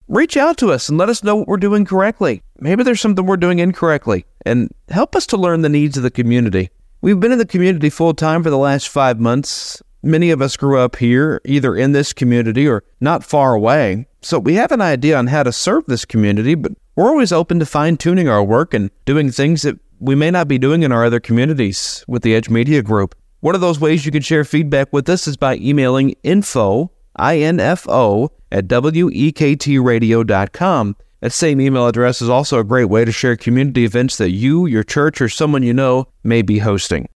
reach out to us and let us know what we're doing correctly. Maybe there's something we're doing incorrectly, and help us to learn the needs of the community. We've been in the community full-time for the last 5 months. Many of us grew up here, either in this community or not far away. So we have an idea on how to serve this community, but we're always open to fine-tuning our work and doing things that we may not be doing in our other communities with the Edge Media Group. One of those ways you can share feedback with us is by emailing info, I-N-F-O, at wektradio.com. That same email address is also a great way to share community events that you, your church, or someone you know may be hosting.